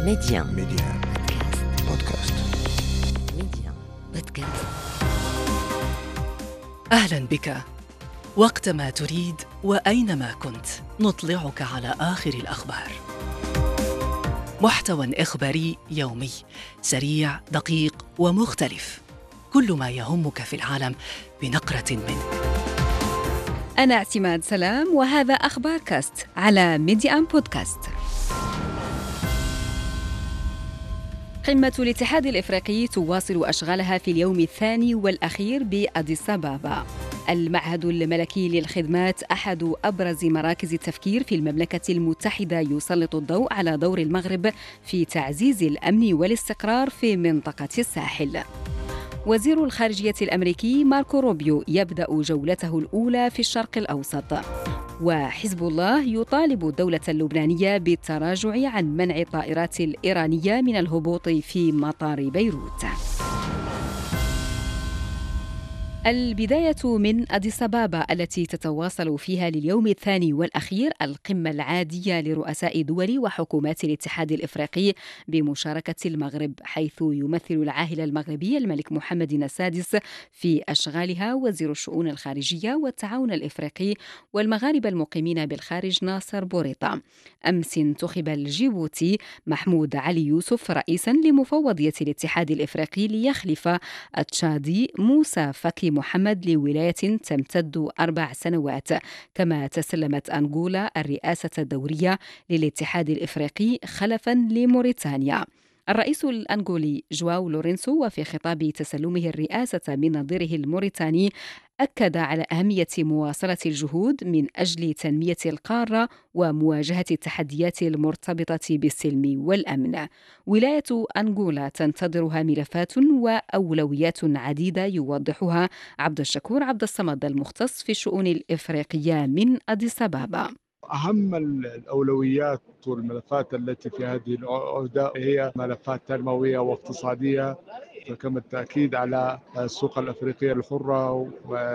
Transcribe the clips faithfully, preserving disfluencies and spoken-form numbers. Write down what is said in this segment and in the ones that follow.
ميديان ميديان بودكاست. ميديان بودكاست. أهلا بك. وقتما تريد وأينما كنت نطلعك على آخر الأخبار. محتوى إخباري يومي سريع دقيق ومختلف، كل ما يهمك في العالم بنقرة منه. أنا اعتماد سلام وهذا أخبار كاست على ميديان بودكاست. قمة الاتحاد الإفريقي تواصل أشغالها في اليوم الثاني والأخير بأديس أبابا. المعهد الملكي للخدمات أحد أبرز مراكز التفكير في المملكة المتحدة يسلط الضوء على دور المغرب في تعزيز الأمن والاستقرار في منطقة الساحل. وزير الخارجية الأمريكي ماركو روبيو يبدأ جولته الأولى في الشرق الأوسط. وحزب الله يطالب الدولة اللبنانية بالتراجع عن منع الطائرات الإيرانية من الهبوط في مطار بيروت. البداية من أديس أبابا التي تتواصل فيها لليوم الثاني والأخير القمة العادية لرؤساء دول وحكومات الاتحاد الإفريقي بمشاركة المغرب، حيث يمثل العاهل المغربي الملك محمد السادس في أشغالها وزير الشؤون الخارجية والتعاون الإفريقي والمغاربة المقيمين بالخارج ناصر بوريطة. أمس انتخب الجيبوتي محمود علي يوسف رئيساً لمفوضية الاتحاد الإفريقي ليخلف التشادي موسى فكي محمد لولاية تمتد أربع سنوات، كما تسلمت أنغولا الرئاسة الدورية للاتحاد الإفريقي خلفاً لموريتانيا. الرئيس الأنغولي جواو لورينسو وفي خطاب تسلمه الرئاسة من نظيره الموريتاني أكد على أهمية مواصلة الجهود من أجل تنمية القارة ومواجهة التحديات المرتبطة بالسلم والأمن. ولاية أنغولا تنتظرها ملفات وأولويات عديدة يوضحها عبد الشكور عبد الصمد المختص في الشؤون الإفريقية من أديس أبابا. أهم الأولويات والملفات التي في هذه العهدة هي ملفات تنموية واقتصادية، كما التأكيد على السوق الأفريقية الحرة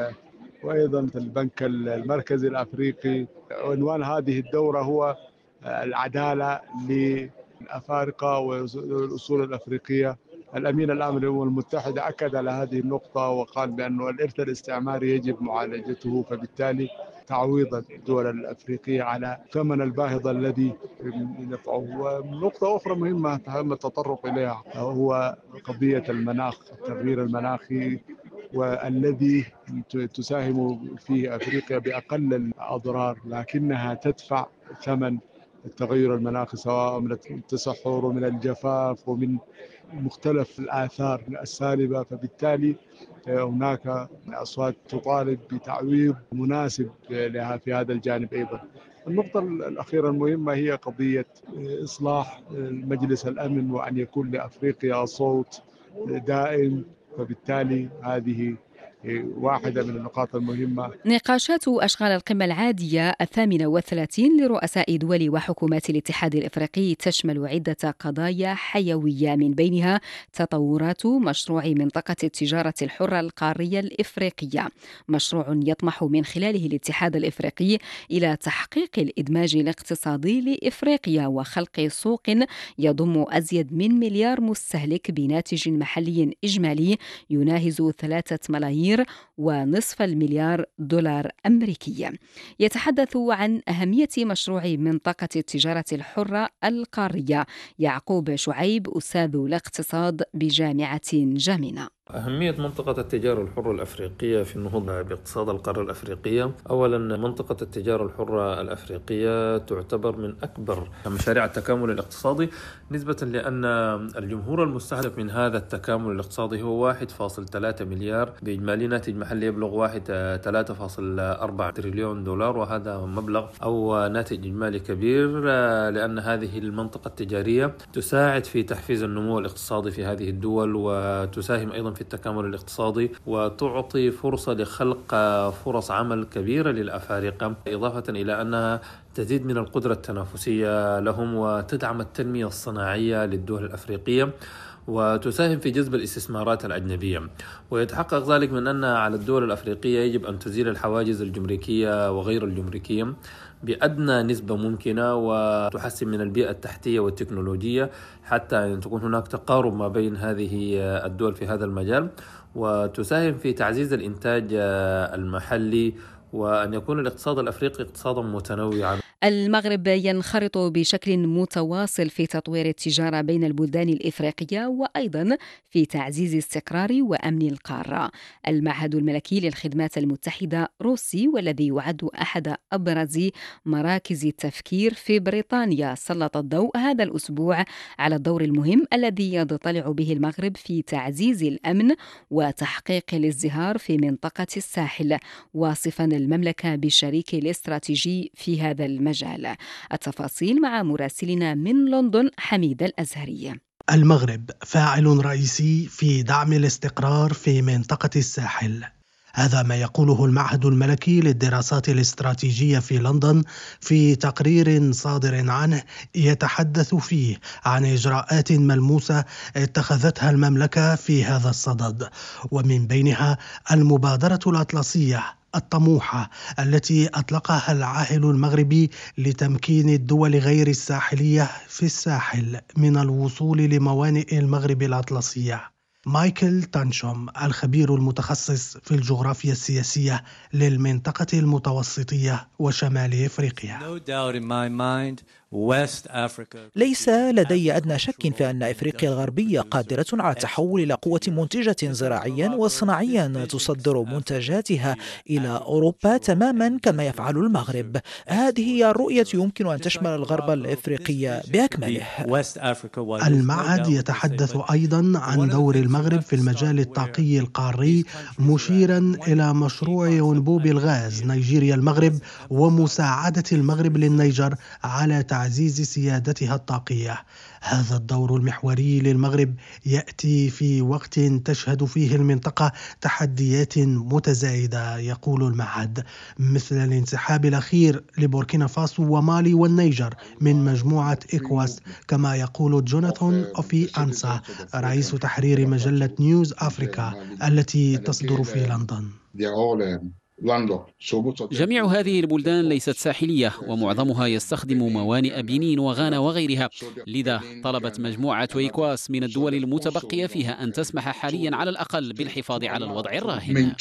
وأيضا البنك المركزي الأفريقي. عنوان هذه الدورة هو العدالة للأفارقة والأصول الأفريقية. الأمين العام للأمم المتحدة أكد على هذه النقطة وقال بأن الإرث الاستعماري يجب معالجته، فبالتالي تعويض الدول الأفريقية على ثمن الباهظ الذي يدفعه. ونقطة أخرى مهمة تهم التطرق إليها هو قضية المناخ، التغيير المناخي، والذي تساهم فيه أفريقيا بأقل الأضرار، لكنها تدفع ثمن التغير المناخي سواء من التصحر ومن الجفاف ومن مختلف الآثار السالبة. فبالتالي هناك أصوات تطالب بتعويض مناسب لها في هذا الجانب أيضا. النقطة الأخيرة المهمة هي قضية إصلاح مجلس الأمن وأن يكون لأفريقيا صوت دائم، فبالتالي هذه واحدة من النقاط المهمة. نقاشات أشغال القمة العادية الثامنة والثلاثين لرؤساء دول وحكومات الاتحاد الإفريقي تشمل عدة قضايا حيوية، من بينها تطورات مشروع منطقة التجارة الحرة القارية الإفريقية، مشروع يطمح من خلاله الاتحاد الإفريقي إلى تحقيق الإدماج الاقتصادي لإفريقيا وخلق سوق يضم أزيد من مليار مستهلك بناتج محلي إجمالي يناهز ثلاثة ملايير ونصف المليار دولار أمريكي. يتحدث عن أهمية مشروع منطقة التجارة الحرة القارية يعقوب شعيب أستاذ الاقتصاد بجامعة جامنة. أهمية منطقة التجارة الحرة الأفريقية في النهوض باقتصاد القارة الأفريقية. أولا، منطقة التجارة الحرة الأفريقية تعتبر من أكبر مشاريع التكامل الاقتصادي نسبة، لأن الجمهور المستهدف من هذا التكامل الاقتصادي هو واحد فاصلة ثلاثة مليار بإجمالي ناتج محلي يبلغ واحد فاصلة ثلاثة أربعة تريليون دولار، وهذا مبلغ أو ناتج إجمالي كبير، لأن هذه المنطقة التجارية تساعد في تحفيز النمو الاقتصادي في هذه الدول، وتساهم أيضا في التكامل الاقتصادي، وتعطي فرصة لخلق فرص عمل كبيرة للأفارقة، إضافة إلى أنها تزيد من القدرة التنافسية لهم وتدعم التنمية الصناعية للدول الأفريقية وتساهم في جذب الاستثمارات الأجنبية. ويتحقق ذلك من أن على الدول الأفريقية يجب أن تزيل الحواجز الجمركية وغير الجمركية بأدنى نسبة ممكنة وتحسن من البيئة التحتية والتكنولوجية حتى أن تكون هناك تقارب ما بين هذه الدول في هذا المجال، وتساهم في تعزيز الإنتاج المحلي، وأن يكون الاقتصاد الأفريقي اقتصادا متنوعا. المغرب ينخرط بشكل متواصل في تطوير التجارة بين البلدان الإفريقية وأيضا في تعزيز استقرار وأمن القارة. المعهد الملكي للخدمات المتحدة روسي، والذي يعد أحد أبرز مراكز التفكير في بريطانيا، سلط الضوء هذا الأسبوع على الدور المهم الذي يضطلع به المغرب في تعزيز الأمن وتحقيق الازدهار في منطقة الساحل، واصفا المملكة بالشريك الاستراتيجي في هذا المجال. مجال. التفاصيل مع مراسلنا من لندن حميد الأزهري. المغرب فاعل رئيسي في دعم الاستقرار في منطقة الساحل، هذا ما يقوله المعهد الملكي للدراسات الاستراتيجية في لندن في تقرير صادر عنه يتحدث فيه عن إجراءات ملموسة اتخذتها المملكة في هذا الصدد، ومن بينها المبادرة الأطلسية الطموحة التي أطلقها العاهل المغربي لتمكين الدول غير الساحلية في الساحل من الوصول لموانئ المغرب الأطلسية. مايكل تانشوم الخبير المتخصص في الجغرافيا السياسية للمنطقة المتوسطية وشمال إفريقيا. ليس لدي أدنى شك في أن إفريقيا الغربية قادرة على التحول إلى قوة منتجة زراعيا وصناعيا تصدر منتجاتها إلى أوروبا تماما كما يفعل المغرب. هذه هي الرؤية يمكن أن تشمل الغرب الإفريقي بأكمله. المعهد يتحدث أيضا عن دور المغرب في المجال الطاقي القاري، مشيرا إلى مشروع أنبوب الغاز نيجيريا المغرب ومساعدة المغرب للنيجر على تعزيز سيادتها الطاقية. هذا الدور المحوري للمغرب يأتي في وقت تشهد فيه المنطقة تحديات متزايدة، يقول المعهد، مثل الانسحاب الأخير لبوركينا فاسو ومالي والنيجر من مجموعة إيكواس، كما يقول جوناثان أوفي أنسا رئيس تحرير مجلة نيوز أفريكا التي تصدر في لندن. جميع هذه البلدان ليست ساحلية، ومعظمها يستخدم موانئ بنين وغانا وغيرها، لذا طلبت مجموعة إيكواس من الدول المتبقية فيها أن تسمح حاليا على الأقل بالحفاظ على الوضع الراهن.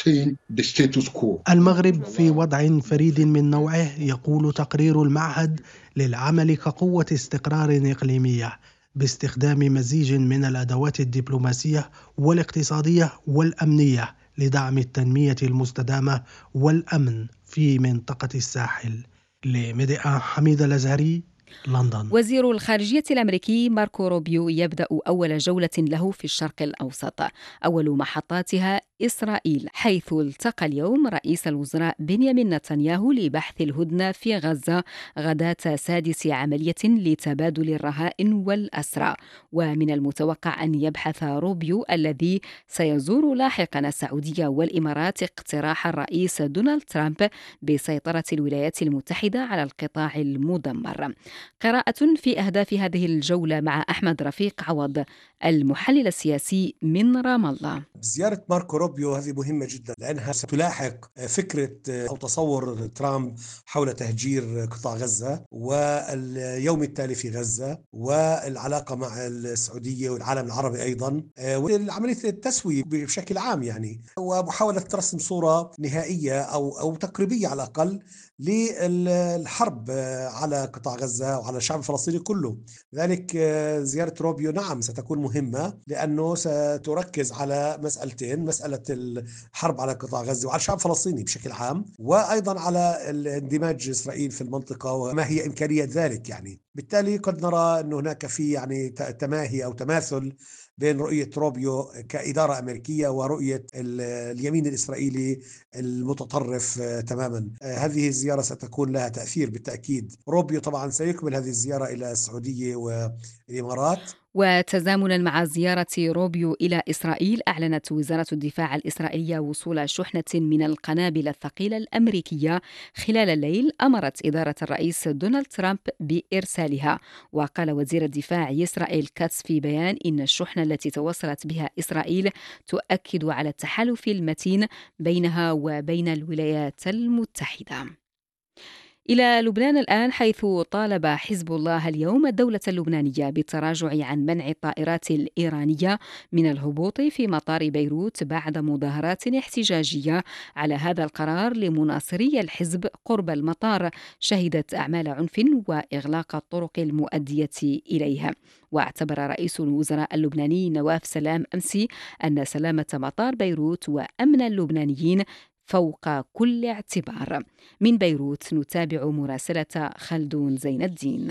المغرب في وضع فريد من نوعه، يقول تقرير المعهد، للعمل كقوة استقرار إقليمية باستخدام مزيج من الأدوات الدبلوماسية والاقتصادية والأمنية لدعم التنمية المستدامة والأمن في منطقة الساحل. لميديا حميد الأزهري، لندن. وزير الخارجية الأمريكي ماركو روبيو يبدأ أول جولة له في الشرق الأوسط، أول محطاتها إسرائيل، حيث التقى اليوم رئيس الوزراء بنيامين نتنياهو لبحث الهدنة في غزة غداة سادس عملية لتبادل الرهائن والأسرى. ومن المتوقع أن يبحث روبيو الذي سيزور لاحقا السعودية والإمارات اقتراح الرئيس دونالد ترامب بسيطرة الولايات المتحدة على القطاع المدمر. قراءة في أهداف هذه الجولة مع أحمد رفيق عوض، المحلل السياسي من رام الله. زيارة ماركو روبيو هذه مهمة جدا، لأنها ستلاحق فكرة أو تصور ترامب حول تهجير قطاع غزة واليوم التالي في غزة والعلاقة مع السعودية والعالم العربي أيضا، والعملية التسوية بشكل عام يعني، ومحاولة رسم صورة نهائية أو أو تقريبية على الأقل للحرب على قطاع غزة وعلى الشعب الفلسطيني كله. لذلك زيارة روبيو نعم ستكون مهمة، لأنه ستركز على مسألتين: مسألة الحرب على قطاع غزة وعلى الشعب الفلسطيني بشكل عام، وأيضا على اندماج إسرائيل في المنطقة وما هي إمكانية ذلك. يعني بالتالي قد نرى أن هناك في يعني تماهي أو تماثل بين رؤية روبيو كإدارة أمريكية ورؤية اليمين الإسرائيلي المتطرف تماما. هذه الزيارة ستكون لها تأثير بالتأكيد. روبيو طبعا سيكمل هذه الزيارة إلى السعودية والإمارات. وتزامنا مع زيارة روبيو إلى إسرائيل، أعلنت وزارة الدفاع الإسرائيلية وصول شحنة من القنابل الثقيلة الأمريكية خلال الليل، أمرت إدارة الرئيس دونالد ترامب بإرسالها. وقال وزير الدفاع إسرائيل كاتس في بيان إن الشحنة التي توصلت بها إسرائيل تؤكد على التحالف المتين بينها وبين الولايات المتحدة. إلى لبنان الآن، حيث طالب حزب الله اليوم الدولة اللبنانية بالتراجع عن منع الطائرات الإيرانية من الهبوط في مطار بيروت بعد مظاهرات احتجاجية على هذا القرار لمناصري الحزب قرب المطار شهدت أعمال عنف وإغلاق الطرق المؤدية إليها. واعتبر رئيس الوزراء اللبناني نواف سلام أمسي أن سلامة مطار بيروت وأمن اللبنانيين فوق كل اعتبار. من بيروت نتابع مراسلة خلدون زين الدين.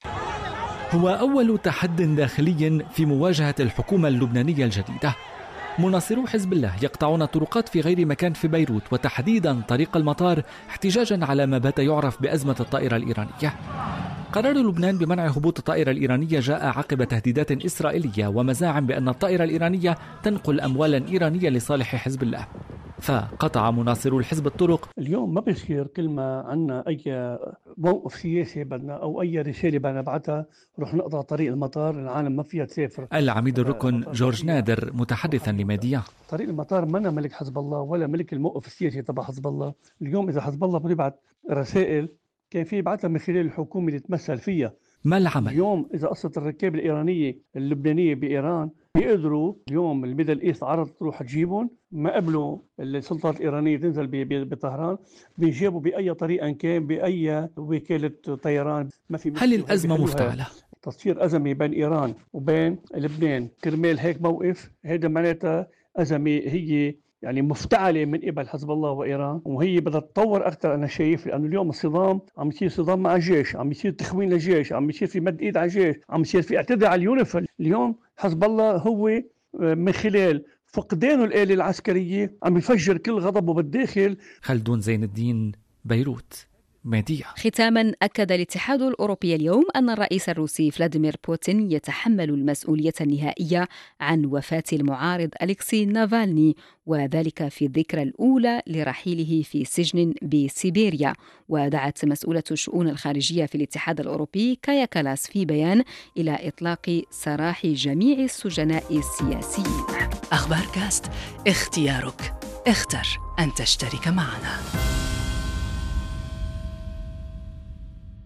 هو أول تحد داخلي في مواجهة الحكومة اللبنانية الجديدة. مناصرو حزب الله يقطعون الطرقات في غير مكان في بيروت، وتحديدا طريق المطار، احتجاجا على ما بات يعرف بأزمة الطائرة الإيرانية. قرار لبنان بمنع هبوط الطائرة الإيرانية جاء عقب تهديدات إسرائيلية ومزاعم بأن الطائرة الإيرانية تنقل أموالا إيرانية لصالح حزب الله، فقطع مناصرو الحزب الطرق. اليوم ما بيصير كل ما عنا أي موقف سياسي بدنا أو أي رسالة بدنا نبعتها رح نقطع طريق المطار، العالم ما فيها تسافر. العميد الركن جورج نادر متحدثا لميديا: طريق المطار منا ملك حزب الله ولا ملك الموقف السياسي تبع حزب الله. اليوم إذا حزب الله بده يبعت رسائل كان في يبعثها من خلال الحكومة اللي تمثل فيها. ما العمل؟ اليوم إذا قصة الركاب الإيرانية اللبنانية بإيران بيقدروا اليوم الميدل إيست عرض تروح تجيبهم، ما قبلوا السلطات الإيرانية تنزل بطهران، بيجيبوا بأي طريقة كان بأي وكالة طيران. ما في. هل الأزمة مفتعلة؟ تصير أزمة بين إيران وبين لبنان كرمال هيك موقف، هذا معناتها أزمة هي يعني مفتعلة من قبل حزب الله وإيران، وهي بدها تطور أكثر. أنا شايف لأنه اليوم الصدام عم يصير صدام مع الجيش، عم يصير تخوين للجيش، عم يصير في مد إيد على الجيش، عم يصير في اعتداء على اليونيفيل. اليوم حزب الله هو من خلال فقدانه الآلة العسكرية عم يفجر كل غضبه بالداخل. خلدون زين الدين، بيروت، ميديا. ختاما، أكد الاتحاد الأوروبي اليوم أن الرئيس الروسي فلاديمير بوتين يتحمل المسؤولية النهائية عن وفاة المعارض أليكسي نافالني، وذلك في الذكرى الأولى لرحيله في سجن بسيبيريا. ودعت مسؤولة الشؤون الخارجية في الاتحاد الأوروبي كايا كالاس في بيان إلى إطلاق سراح جميع السجناء السياسيين. أخبار كاست، اختيارك، اختر أن تشترك معنا.